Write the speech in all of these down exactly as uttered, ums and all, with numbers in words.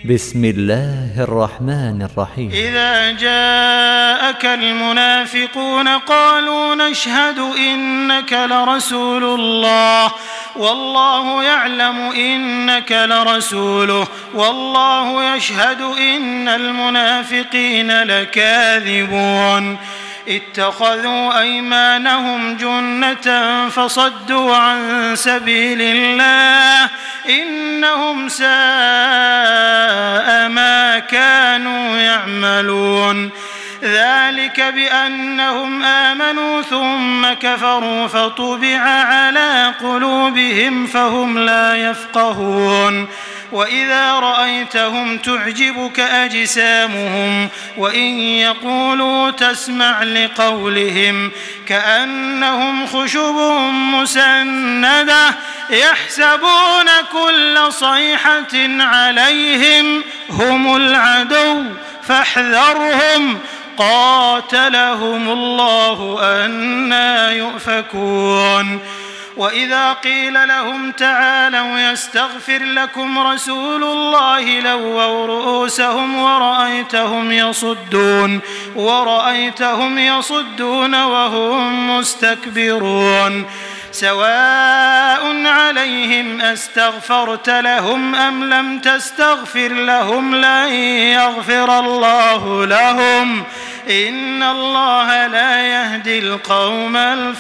بسم الله الرحمن الرحيم. إذا جاءك المنافقون قالوا نشهد إنك لرسول الله والله يعلم إنك لرسوله والله يشهد إن المنافقين لكاذبون اتخذوا أيمانهم جنة فصدوا عن سبيل الله إنهم ساء ما كانوا يعملون ذلك بأنهم آمنوا ثم كفروا فطبع على قلوبهم فهم لا يفقهون وإذا رأيتهم تعجبك أجسامهم وإن يقولوا تسمع لقولهم كأنهم خشب مسندة يحسبون كل صيحة عليهم هم العدو فاحذرهم قاتلهم الله أنى يؤفكون وإذا قيل لهم تعالوا يستغفر لكم رسول الله لووا رؤوسهم ورأيتهم يصدون ورأيتهم يصدون وهم مستكبرون سواء عليهم أستغفرت لهم أم لم تستغفر لهم لن يغفر الله لهم إن الله لا يهدي القوم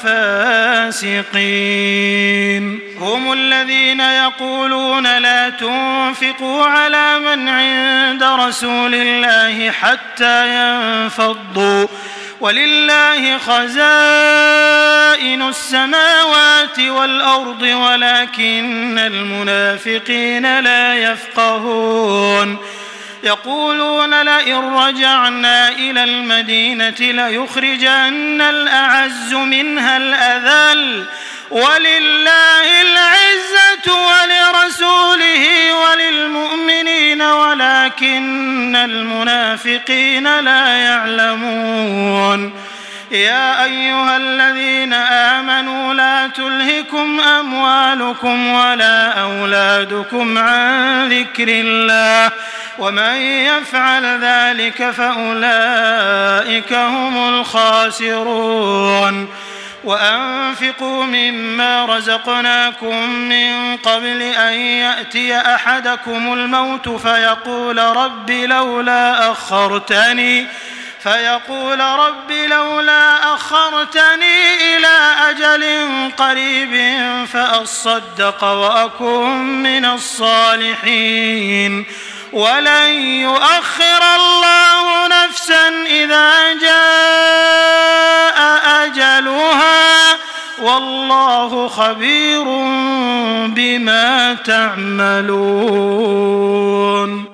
الفاسقين هم الذين يقولون لا تنفقوا على من عند رسول الله حتى ينفضوا ولله خزائن السماوات والأرض ولكن المنافقين لا يفقهون يقولون لئن رجعنا إلى المدينة ليخرجن الأعز منها الأذل ولله العزة ولرسوله وللمؤمنين ولكن المنافقين لا يعلمون يا أيها الذين آمنوا لا تلهكم أموالكم ولا أولادكم عن ذكر الله ومن يفعل ذلك فأولئك هم الخاسرون وأنفقوا مما رزقناكم من قبل أن يأتي أحدكم الموت فيقول رب لولا أخرتني فيقول رب لولا أخرتني إلى أجل قريب فأصدق وأكن من الصالحين ولن يؤخر الله نفسا إذا جاء أجلها والله خبير بما تعملون.